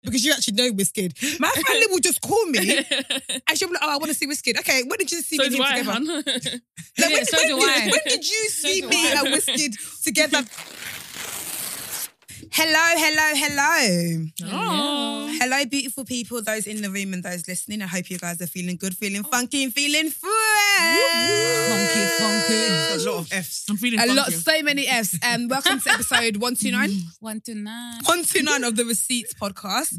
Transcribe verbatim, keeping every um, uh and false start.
because you actually know Wizkid. My family will just call me and she'll be like, oh, I want to see Wizkid. Okay, when did you see So me do I, together? hun. Like, Yeah, when, so when do did, I. when did you see do me I. and Wizkid together? Hello, hello, hello. Oh. Hello, beautiful people, those in the room and those listening. I hope you guys are feeling good, feeling funky and feeling fresh. Funky, funky. A lot of Fs. I'm feeling A funky. lot, so many Fs. Um, welcome to episode one twenty-nine. One to nine. one twenty-nine of the Receipts podcast.